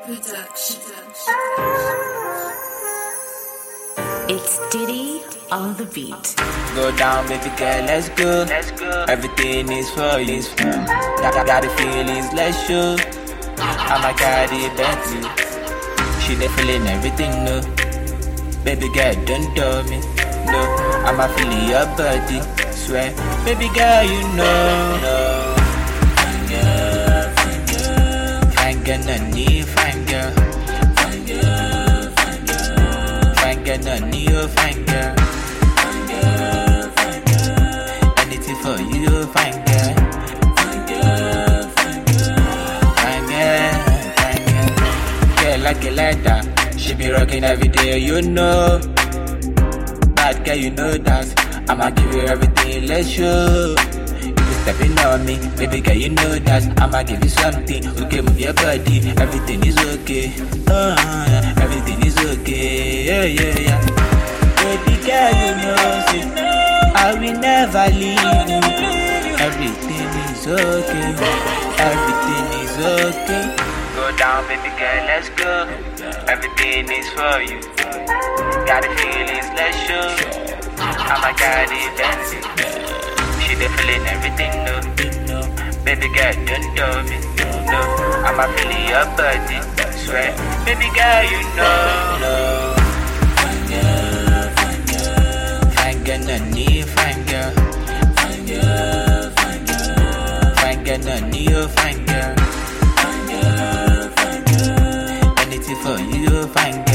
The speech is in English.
Production. It's Diddy on the beat. Go down, baby girl, let's go. Everything is for you. Got the feelings, let's show. I'm a cardi Bentley. She dey feeling everything, no. Baby girl, don't tell me, no. I'm a feeling your body, swear. Baby girl, you know, no. Fine girl, fine girl. Fine girl, no need fine girl. Fine girl, fine girl. Fine girl, no need you, fine girl. Fine girl, fine girl. Anything for you, fine girl. Fine girl, fine girl. Fine girl, fine girl. Girl like a lighter, she be rocking every day, you know. Bad girl, you know that. I'ma give you everything, let's show. If you stepping on me, baby girl, you know that. I'ma give you something, okay, move your body. Everything is okay, everything is okay, yeah, yeah, yeah. Baby girl, you know, see, I will never leave you. Everything is okay, everything is okay. Go down, baby girl, let's go. Everything is for you. Got the feelings, let's show. I'm a cardi Bentley. She dey feeling everything, no. Baby girl, don't tell me, no. I'm a feeling your body, swear. Baby girl, you know. Fine girl, fine girl. Fine girl, no need fine girl. Fine girl, fine girl. Fine girl, no need you, fine girl. Fine girl, fine girl. Anything for you, fine girl.